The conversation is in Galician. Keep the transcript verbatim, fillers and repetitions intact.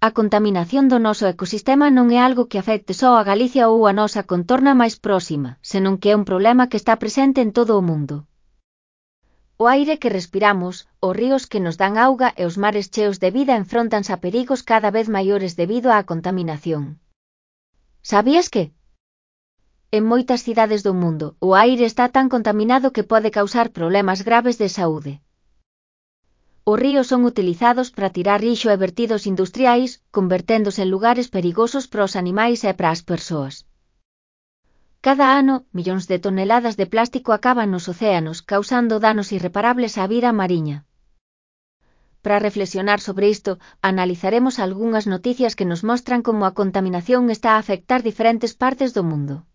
A contaminación do noso ecosistema non é algo que afecte só a Galicia ou a nosa contorna máis próxima, senón que é un problema que está presente en todo o mundo. O aire que respiramos, os ríos que nos dan auga e os mares cheos de vida enfróntanse a perigos cada vez maiores debido á contaminación. Sabías que? En moitas cidades do mundo, o aire está tan contaminado que pode causar problemas graves de saúde. Os ríos son utilizados para tirar lixo e vertidos industriais, converténdose en lugares perigosos para os animais e para as persoas. Cada ano, millóns de toneladas de plástico acaban nos océanos, causando danos irreparables á vida mariña. Para reflexionar sobre isto, analizaremos algunhas noticias que nos mostran como a contaminación está a afectar diferentes partes do mundo.